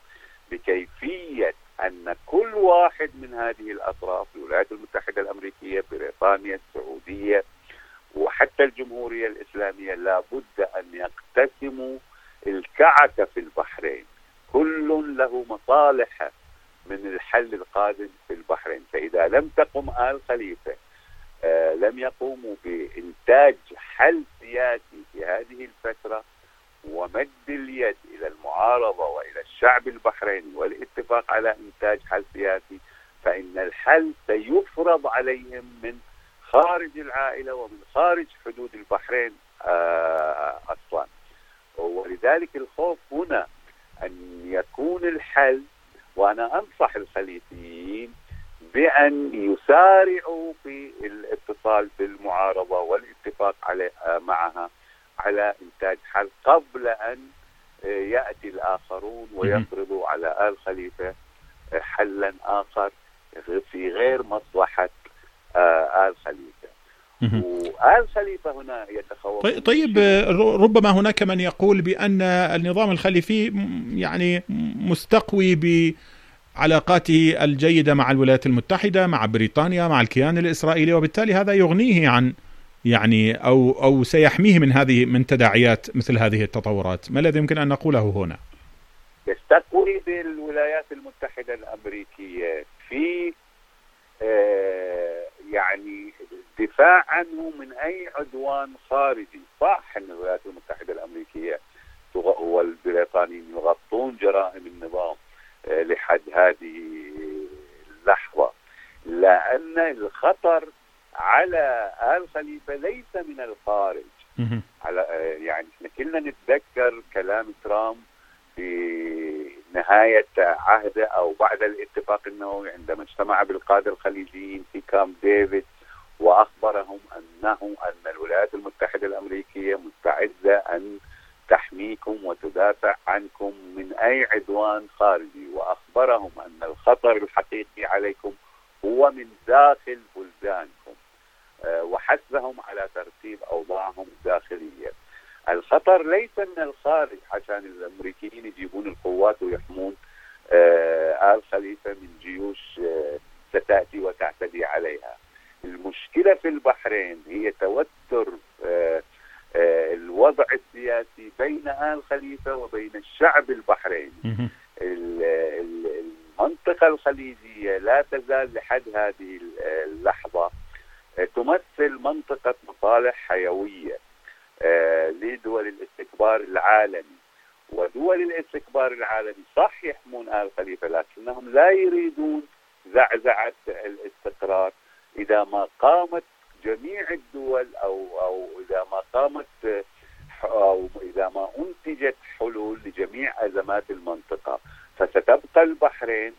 بكيفية أن كل واحد من هذه الأطراف، الولايات المتحدة الأمريكية، بريطانيا، السعودية، وحتى الجمهورية الإسلامية، لابد أن يقتسموا الكعكة في البحرين، كل له مصالح من الحل القادم في البحرين. فإذا لم تقم آل خليفة آه لم يقوموا بإنتاج حل سياسي في هذه الفترة ومد اليد إلى المعارضة وإلى الشعب البحريني والاتفاق على إنتاج حل سياسي، فإن الحل سيفرض عليهم من خارج العائلة ومن خارج حدود البحرين آه أصلا. ولذلك الخوف هنا أن يكون الحل، وأنا أنصح الخليفيين بأن يسارعوا في الاتصال بالمعارضة والاتفاق على معها على إنتاج حل قبل أن يأتي الآخرون ويفرضوا على آل خليفة حلا آخر في غير مصلحة آل خليفة. وآل خليفة هنا يتخوف. طيب ربما هناك من يقول بأن النظام الخليفي يعني مستقوي بعلاقاته الجيدة مع الولايات المتحدة، مع بريطانيا، مع الكيان الإسرائيلي، وبالتالي هذا يغنيه عن يعني أو أو سيحميه من هذه من تداعيات مثل هذه التطورات. ما الذي يمكن أن نقوله هنا؟ يستقوي بالولايات المتحدة الأمريكية في آه يعني الدفاع عنه من أي عدوان خارجي. صح أن الولايات المتحدة الأمريكية والبريطانيين يغطون جرائم النظام آه لحد هذه اللحظة، لأن الخطر على آل خليفة ليس من الخارج. على آه يعني احنا كلنا نتذكر كلام ترامب في نهاية عهده أو بعد الاتفاق النووي عندما اجتمع بالقادة الخليجيين في كامب ديفيد وأخبرهم أنه أن الولايات المتحدة الأمريكية مستعدة أن تحميكم وتدافع عنكم من أي عدوان خارجي، وأخبرهم أن الخطر الحقيقي عليكم هو من داخل بلدانكم، وحثهم على ترتيب أوضاعهم الداخلية. الخطر ليس من الخارج عشان الأمريكيين يجيبون القوات ويحمون آل خليفة من جيوش ستأتي وتعتدي عليها. المشكلة في البحرين هي توتر الوضع السياسي بين آل خليفة وبين الشعب البحريني. المنطقة الخليجية لا تزال لحد هذه اللحظة تمثل منطقة مصالح حيوية لدول الاستكبار العالمي، ودول الاستكبار العالمي صح يحمون آل خليفة لكنهم لا يريدون زعزعة الاستقرار إذا ما قامت جميع الدول أو أو إذا ما قامت أو إذا ما أنتجت حلول لجميع أزمات المنطقة، فستبقى البحرين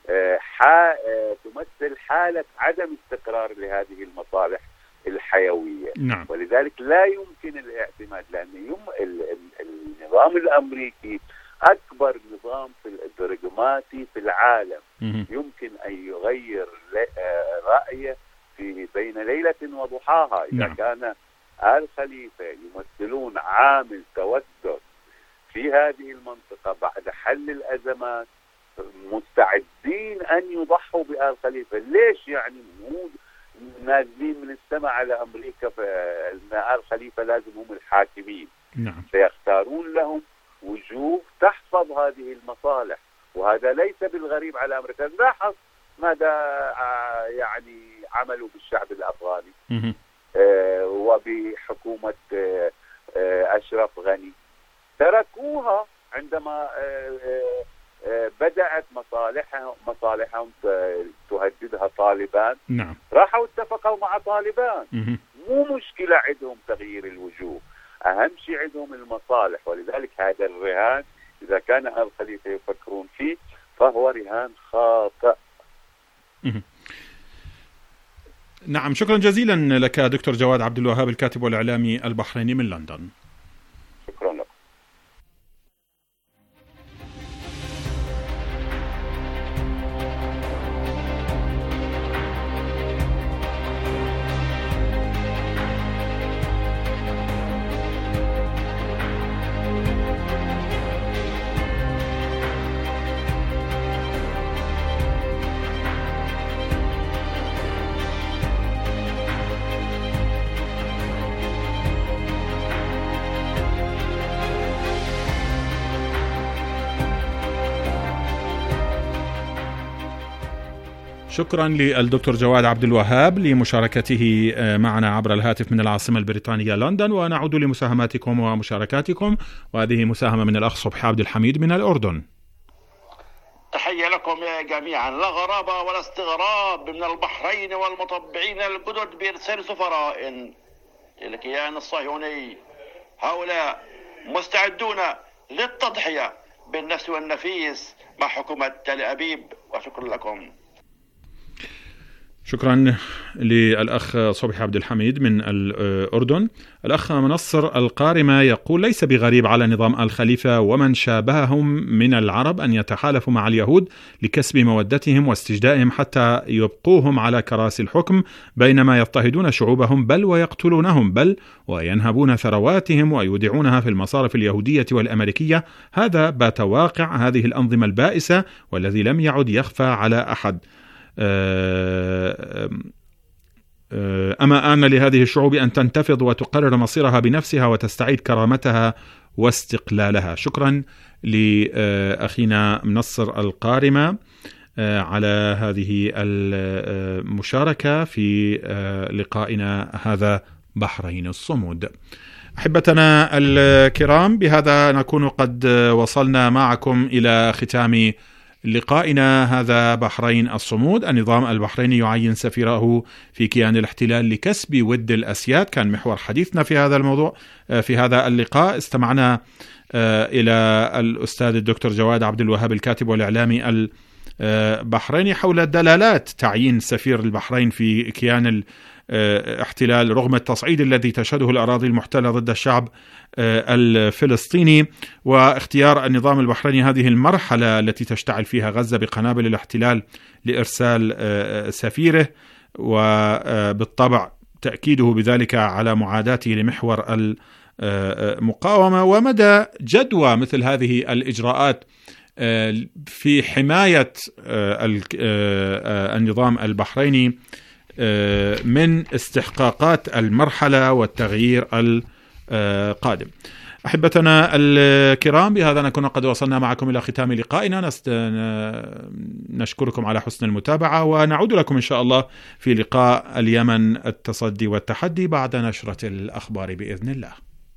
تمثل حالة عدم استقرار لهذه المصالح الحيوية. نعم. ولذلك لا يمكن الاعتماد، لأن يم النظام الأمريكي أكبر نظام في الدبلوماسي في العالم، يمكن أن يغير رأيه في بين ليلة وضحاها. إذا نعم. كان آل خليفة يمثلون عامل توتر في هذه المنطقة بعد حل الأزمات، مستعدين أن يضحوا بآل خليفة. ليش يعني مو نازلين من السماء على أمريكا فإن آل خليفة لازم هم الحاكمين؟ نعم. سيختارون لهم وجوه تحفظ هذه المصالح، وهذا ليس بالغريب على أمريكا. لاحظ ماذا يعني عملوا بالشعب الأفغاني آه وبحكومة آه آه أشرف غني، تركوها عندما آه آه بدأت مصالحهم مصالحهم تهددها طالبان. نعم. راحوا اتفقوا مع طالبان. مه. مو مشكلة عندهم تغيير الوجوه، أهم شيء عندهم المصالح. ولذلك هذا الرهان إذا كان آل خليفة يفكرون فيه فهو رهان خاطئ. مه. نعم، شكرا جزيلا لك دكتور جواد عبد الوهاب، الكاتب والإعلامي البحريني من لندن. شكرا لك. شكرا للدكتور جواد عبد الوهاب لمشاركته معنا عبر الهاتف من العاصمة البريطانية لندن. ونعود لمساهماتكم ومشاركاتكم، وهذه مساهمة من الأخ صبحي عبد الحميد من الأردن. تحية لكم يا جميعا. لا غرابة ولا استغراب من البحرين والمطبعين الجدد بإرسال سفراء للكيان الصهيوني. هؤلاء مستعدون للتضحية بالنفس والنفيس مع حكومة تل أبيب، وشكرا لكم. شكرا للأخ صبحي عبد الحميد من الأردن. الأخ منصر القارمة يقول: ليس بغريب على نظام آل خليفة ومن شابههم من العرب أن يتحالفوا مع اليهود لكسب مودتهم واستجدائهم حتى يبقوهم على كراسي الحكم، بينما يضطهدون شعوبهم بل ويقتلونهم، بل وينهبون ثرواتهم ويودعونها في المصارف اليهودية والأمريكية. هذا بات واقع هذه الأنظمة البائسة والذي لم يعد يخفى على أحد. أما آن لهذه الشعوب أن تنتفض وتقرر مصيرها بنفسها وتستعيد كرامتها واستقلالها. شكرا لأخينا منصر القارمة على هذه المشاركة في لقائنا هذا بحرين الصمود. أحبتنا الكرام، بهذا نكون قد وصلنا معكم إلى ختام لقائنا هذا بحرين الصمود. النظام البحريني يعين سفيره في كيان الاحتلال لكسب ود الأسياد، كان محور حديثنا في هذا الموضوع في هذا اللقاء. استمعنا إلى الأستاذ الدكتور جواد عبد الوهاب الكاتب والإعلامي البحريني حول دلالات تعيين سفير البحرين في كيان الاحتلال رغم التصعيد الذي تشهده الأراضي المحتلة ضد الشعب الفلسطيني، واختيار النظام البحريني هذه المرحلة التي تشتعل فيها غزة بقنابل الاحتلال لإرسال سفيره، وبالطبع تأكيده بذلك على معاداته لمحور المقاومة، ومدى جدوى مثل هذه الإجراءات في حماية النظام البحريني من استحقاقات المرحلة والتغيير القادم. أحبتنا الكرام، بهذا نكون قد وصلنا معكم إلى ختام لقائنا. نشكركم على حسن المتابعة، ونعود لكم إن شاء الله في لقاء اليمن التصدي والتحدي بعد نشرة الأخبار بإذن الله.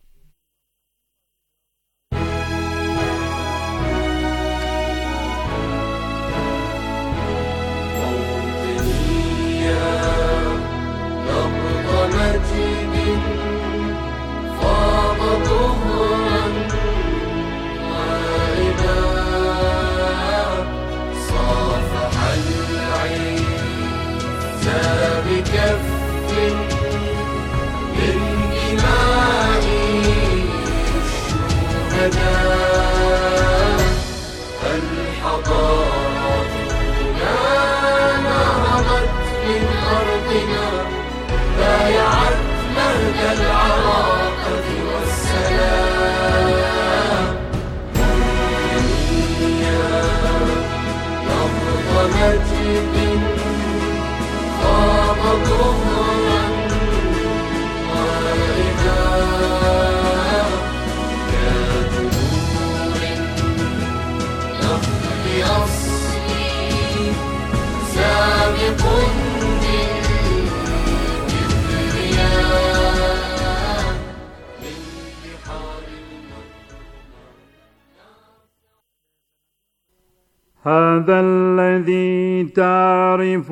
هذا الذي تعرف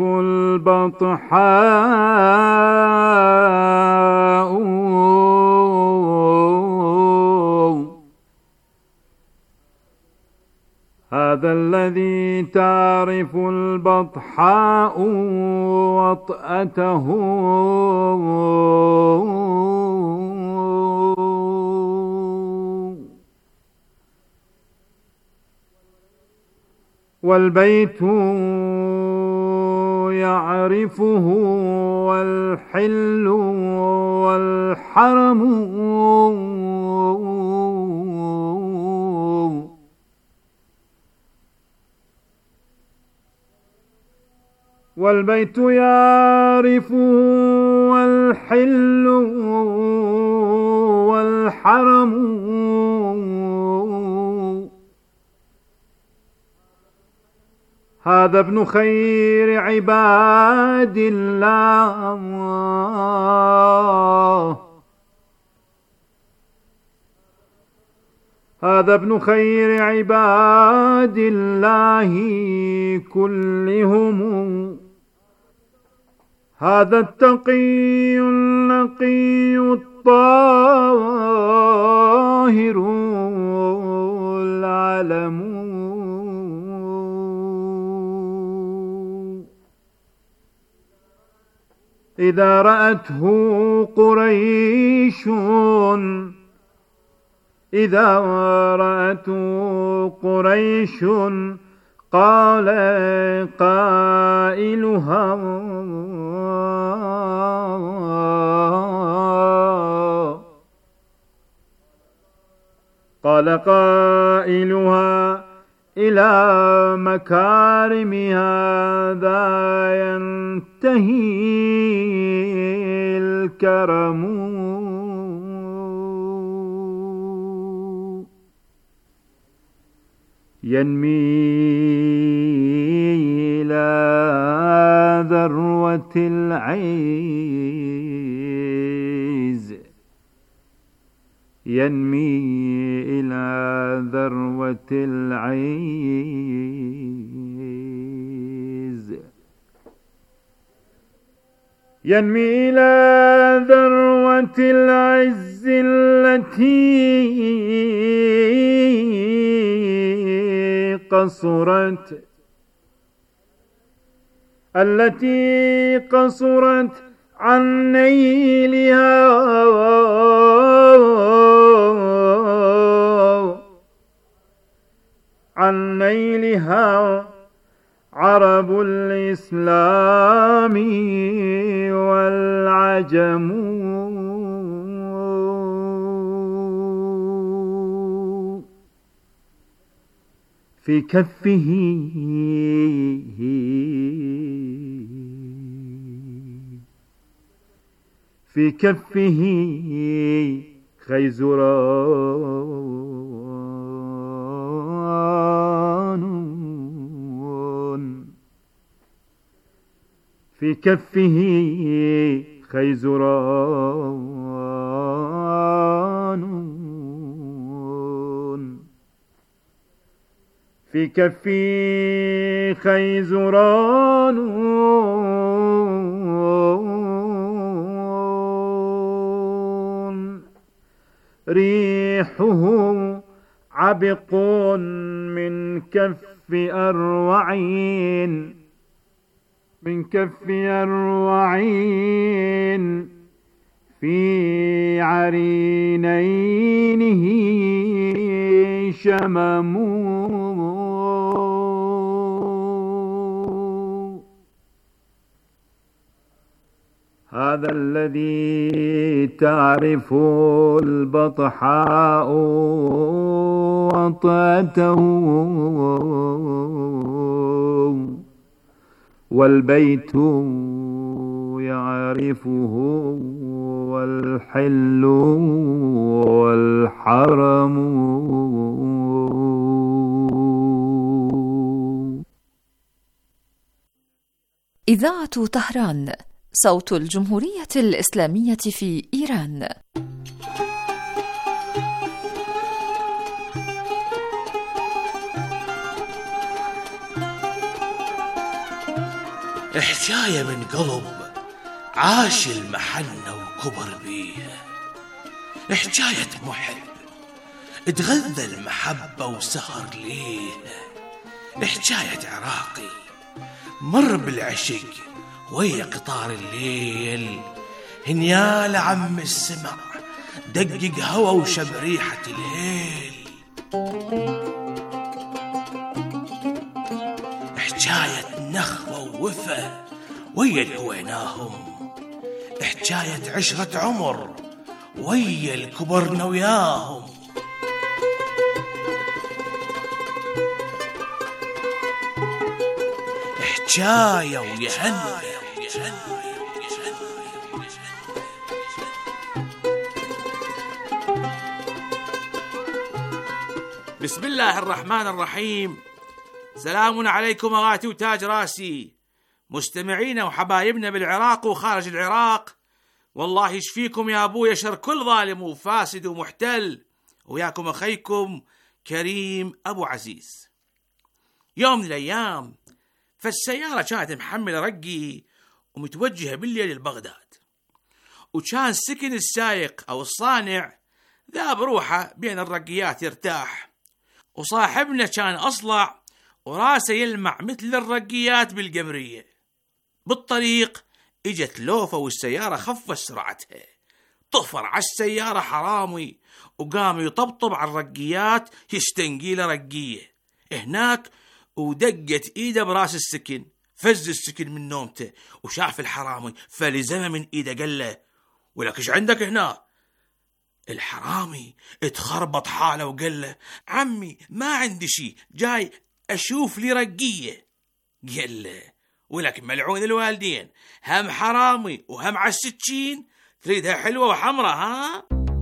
البطحاء هذا الذي تعرف البطحاء وطأته والبيت يعرفه والحل والحرم والبيت يعرفه والحل والحرم هذا ابن خير عباد الله هذا ابن خير عباد الله كلهم هذا التقي النقي الطاهر العلم إذا رأته قريش إذا رأته قريش قال قائلها قال قائلها إلى مكارم هذا ينتهي الكرم ينمي إلى ذروة العز ينمي إلى ذروة العز ينمي إلى ذروة العز التي قصرت التي قصرت عن نيلها عن نيلها عرب الإسلام والعجم في كفه في كفه خيزران في كفه خيزران في كفه خيزران ريحه عبق من كف أروعين من كف أروعين في عرينينه شمم هذا الذي تعرف البطحاء وطأته والبيت يعرفه والحل والحرم. إذاعة طهران، صوت الجمهورية الإسلامية في إيران. حكاية من قلب عاش المحنة وكبر بيها، حكاية محب اتغذى المحبة وسهر ليها، حكاية عراقي مر بالعشق ويا قطار الليل، هنيال عم السمع دقق هوا وشب ريحة الهيل. حكاية نخوة ووفا ويا الهويناهم، حكاية عشرة عمر ويا الكبرنا وياهم. حكاية ويهنى بسم الله الرحمن الرحيم. سلام عليكم أغاتي وتاج راسي، مستمعينا وحبايبنا بالعراق وخارج العراق، والله يشفيكم يا أبويا شر كل ظالم وفاسد ومحتل، وياكم أخيكم كريم أبو عزيز. يوم من الأيام فالسيارة كانت محملة رقي ومتوجهة بالليل لبغداد، وكان سكن السايق أو الصانع ذاب روحه بين الرقيات يرتاح، وصاحبنا كان أصلع وراسه يلمع مثل الرقيات بالقمرية. بالطريق اجت لوفة والسيارة خفت سرعتها، طفر على السيارة حرامي وقام يطبطب على الرقيات يستنقي له رقية هناك، ودقت ايده براس السكن، فز السكن من نومته وشاف الحرامي فلزمه من ايده قال له ولك ايش عندك هنا؟ الحرامي اتخربط حاله وقال له عمي ما عندي شي، جاي اشوف لي رقية. قال له ولك ملعون الوالدين، هم حرامي وهم على السكين، تريدها حلوة وحمرة ها؟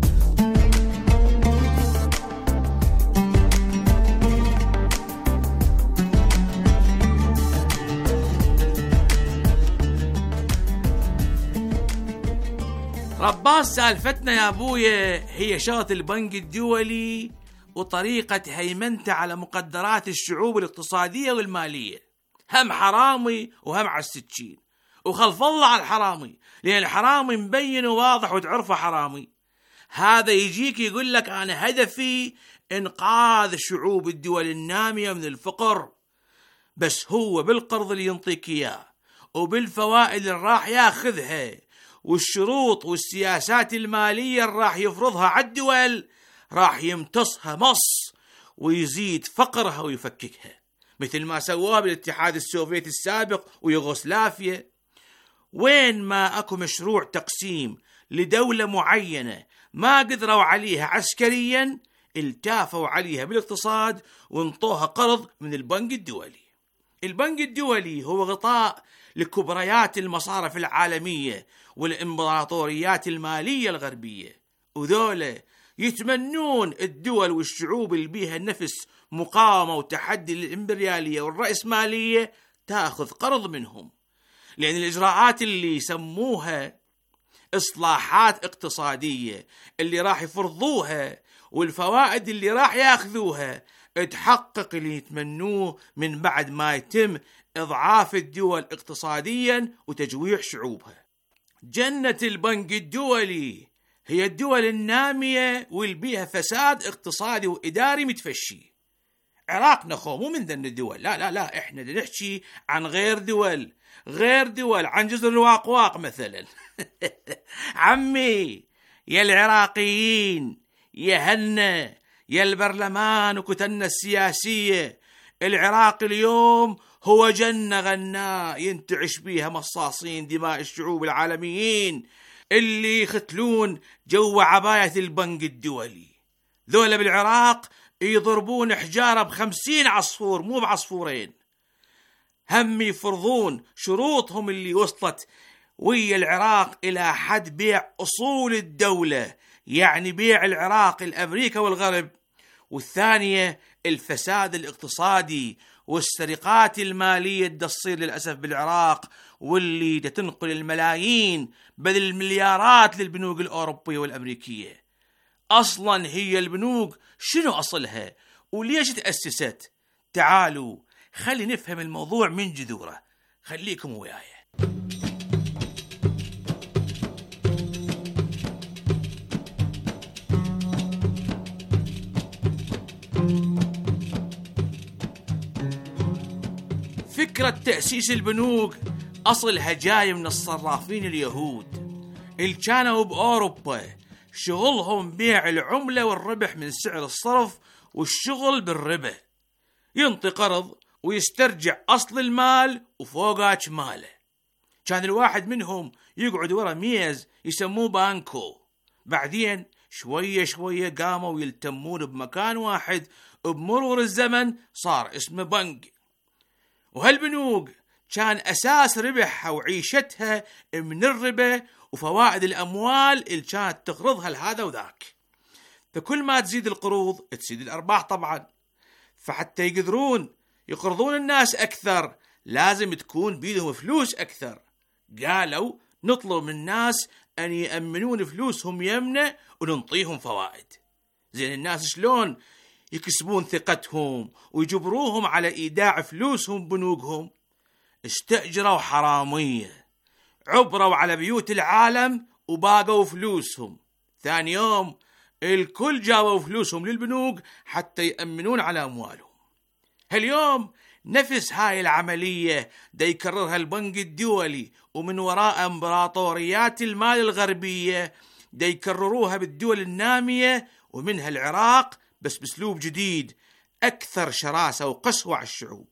رباس سالفتنا يا أبويا هي شغلة البنك الدولي وطريقة هيمنته على مقدرات الشعوب الاقتصادية والمالية، هم حرامي وهم على السكين، وخلف الله على الحرامي، لأن الحرامي مبين وواضح وتعرفه حرامي. هذا يجيك يقول لك أنا هدفي إنقاذ شعوب الدول النامية من الفقر، بس هو بالقرض اللي ينطيك إياه وبالفوائد اللي راح ياخذها والشروط والسياسات المالية اللي راح يفرضها على الدول راح يمتصها مص ويزيد فقرها ويفككها، مثل ما سواه بالاتحاد السوفيتي السابق ويوغوسلافيا. وين ما أكو مشروع تقسيم لدولة معينة ما قدروا عليها عسكريا، التافوا عليها بالاقتصاد وانطوها قرض من البنك الدولي. البنك الدولي هو غطاء لكبريات المصارف العالمية والإمبراطوريات المالية الغربية، وذولا يتمنون الدول والشعوب اللي بيها نفس مقاومة وتحدي للإمبريالية والرأسمالية تأخذ قرض منهم، لأن الإجراءات اللي يسموها إصلاحات اقتصادية اللي راح يفرضوها والفوائد اللي راح ياخذوها تحقق اللي يتمنوه من بعد ما يتم إضعاف الدول اقتصاديا وتجويع شعوبها. جنة البنك الدولي هي الدول النامية واللي بيها فساد اقتصادي وإداري متفشي. عراقنا خو مو من ذن الدول، لا لا لا، احنا نحكي عن غير دول، غير دول، عن جزر الواقواق مثلا. عمي يا العراقيين، يا هنا، يا البرلمان وكتلنا السياسية، العراق اليوم هو جنة غناء ينتعش بيها مصاصين دماء الشعوب العالميين اللي يختلون جو عباية البنك الدولي. ذولا بالعراق يضربون حجارة بخمسين عصفور مو بعصفورين، هم يفرضون شروطهم اللي وصلت ويا العراق إلى حد بيع أصول الدولة، يعني بيع العراق الأمريكا والغرب، والثانية الفساد الاقتصادي والسرقات المالية اللي تصير للأسف بالعراق واللي تنقل الملايين بل المليارات للبنوك الأوروبية والأمريكية. أصلا هي البنوك شنو أصلها وليش تأسست؟ تعالوا خلي نفهم الموضوع من جذوره، خليكم وياي. فكرة تأسيس البنوك أصلها جاي من الصرافين اليهود اللي كانوا بأوروبا شغلهم بيع العملة والربح من سعر الصرف والشغل بالربا. ينطي قرض ويسترجع أصل المال وفوقاش ماله. كان الواحد منهم يقعد ورا ميز يسموه بانكو، بعدين شوية شوية قاموا يلتمون بمكان واحد، بمرور الزمن صار اسمه بنك. وهالبنوك كان أساس ربحها وعيشتها من الربا وفوائد الأموال اللي كانت تقرضها لهذا وذاك. فكل ما تزيد القروض تزيد الأرباح طبعا، فحتى يقدرون يقرضون الناس أكثر لازم تكون بيدهم فلوس أكثر. قالوا نطلب من الناس أن يأمنون فلوسهم يمنة وننطيهم فوائد. زين الناس شلون يكسبون ثقتهم ويجبروهم على إيداع فلوسهم بنوكهم؟ استأجروا حرامية، عبروا على بيوت العالم وباقوا فلوسهم. ثاني يوم الكل جابوا فلوسهم للبنوك حتى يأمنون على أموالهم. هاليوم نفس هاي العملية دا يكررها البنك الدولي، ومن وراء امبراطوريات المال الغربية دا يكرروها بالدول النامية ومنها العراق، بس باسلوب جديد أكثر شراسة وقسوة على الشعوب.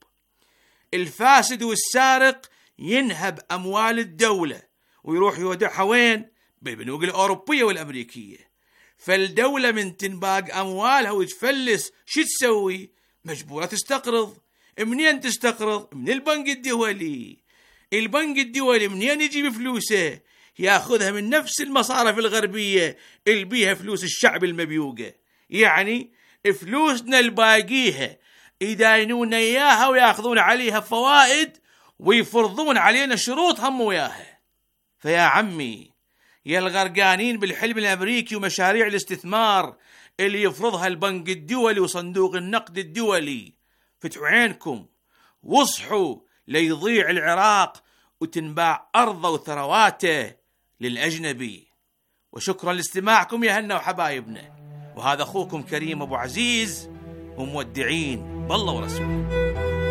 الفاسد والسارق ينهب أموال الدولة ويروح يودعها وين؟ بالبنوك الأوروبية والأمريكية. فالدولة من تنباق أموالها وتفلس شو تسوي؟ مجبورة تستقرض. منين تستقرض؟ من البنك الدولي. البنك الدولي منين يجيب فلوسه؟ ياخذها من نفس المصارف الغربية اللي بيها فلوس الشعب المبيوقة، يعني فلوسنا الباقيها يداينون إياها وياخذون عليها فوائد ويفرضون علينا شروط هم وياها. فيا عمي يا الغرقانين بالحلم الأمريكي ومشاريع الاستثمار اللي يفرضها البنك الدولي وصندوق النقد الدولي، فتحوا عينكم واصحوا ليضيع العراق وتنباع أرضه وثرواته للأجنبي. وشكرا لاستماعكم يا هنا وحبايبنا، وهذا أخوكم كريم أبو عزيز، ومودعين بالله ورسوله.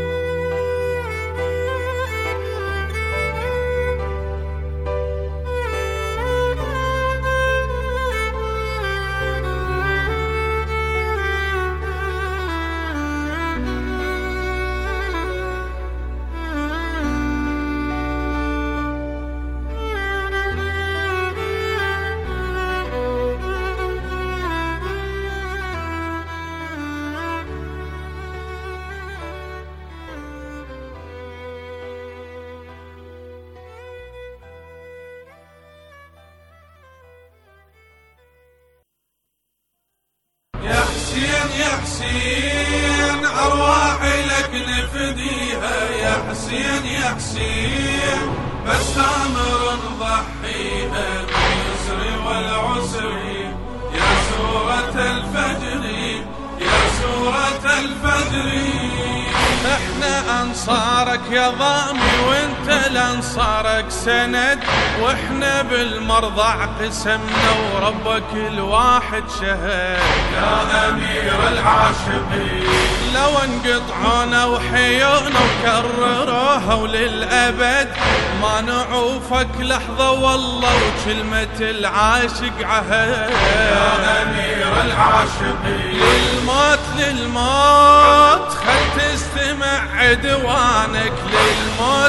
يا حسين أرواحي لك نفديها، يا حسين يا حسين بس أمر نضحيها، باليسر والعسر يا سورة الفجر يا سورة الفجر. احنا انصارك يا ضامي وانت لانصارك سند، واحنا بالمرضع قسمنا وربك الواحد شهد. يا امير العاشقين لو انقطعونا وحيونا وكرروها وللابد ما نعوفك لحظه والله وكلمه العاشق عهد. يا امير العاشقين للموت للموت خل تستمع عدوانك، للموت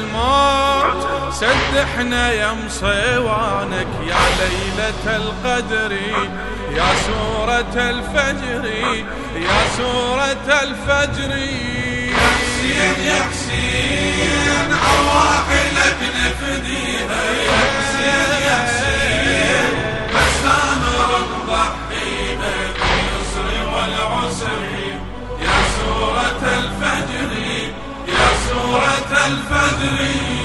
للموت سدحنا يا مصيوانك، يا ليلة القدر يا سورة الفجر يا سورة الفجر. يا حسين يا حسين أرواحي لك نفديها، يا حسين يا حسين بس أمر نضحيها، باليسر والعسر يا سورة الفجر يا سورة الفجر.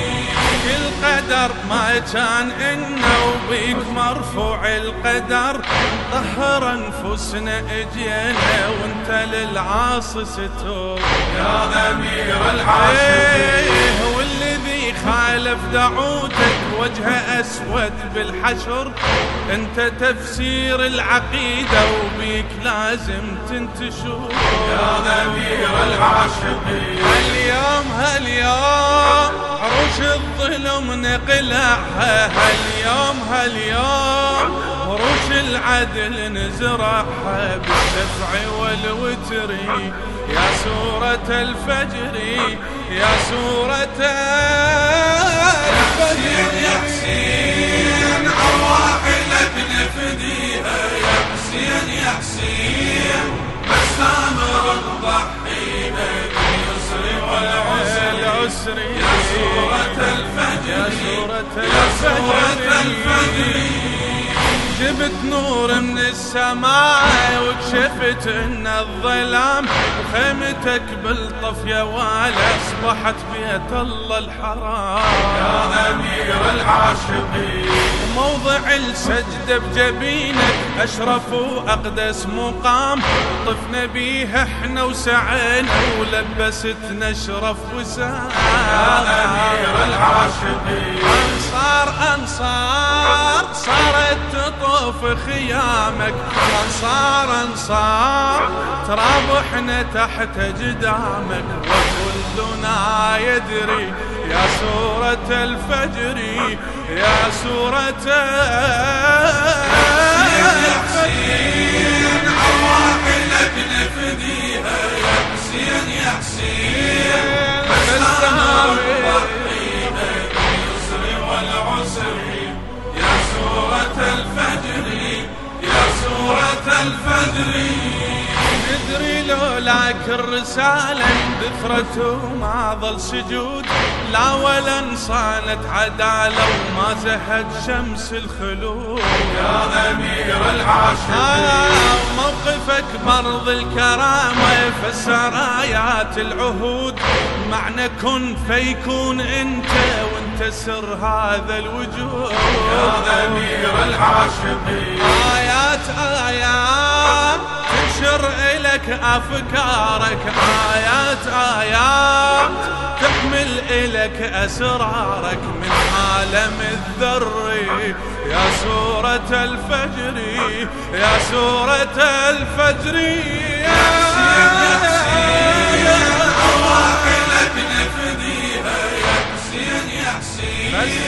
القدر ما كان إنه وبيك مرفوع القدر، طهر أنفسنا اجينا وانت للعاصي ستور. يا أمير العاشقين والذي خالف دعوتك وجهه أسود بالحشر، انت تفسير العقيدة وبيك لازم تنتشر. يا أمير العاشقين هاليوم هاليوم عروش الظلم نقلعها، هاليوم هاليوم عروش العدل نزرعها، بالشفع والوتر يا سورة الفجر يا سورة الفجر. يا حسين أرواحي لك نفديها، يا حسين يا حسين بس أمر نضحيها، باليسر والعسر يا سورة الفجر يا سورة الفجر. جبت نور من السماء وكشفت ان الظلام، وخيمتك بالطف يا والي اصبحت بيت الله الحرام. يا امير العاشقين موضع السجدة بجبينك اشرف واقدس مقام، طفنا بيه احنا وسعينا ولبستنا اشرف وسام. يا امير العاشقين انصار انصار صارت تطوف خيامك، انصار انصار ترابحنا تحت جدامك، وكلنا يدري يا سورة الفجر يا سورة يا حسين أرواحي لك نفديها، يا حسين يا حسين بس أمر نضحيها، باليسر والعسر يا سورة الفجر يا سورة الفجر. ندري لولاك الرسالة ذكرته ما ظل سجود، لا ولا انصانت عدالة وما زهت شمس الخلود. يا أمير العاشقين آه موقفك مرض الكرامة فسر آيات العهود، معنى كن فيكون انت وانت تسر هذا الوجود يا ضمير العاشقين. آيات آيات تنشر إلك أفكارك، آيات آيات تحمل إلك أسرارك من عالم الذري يا سورة الفجر يا سورة الفجر يا حسين أرواح لك نفديها يا حسين يا حسين.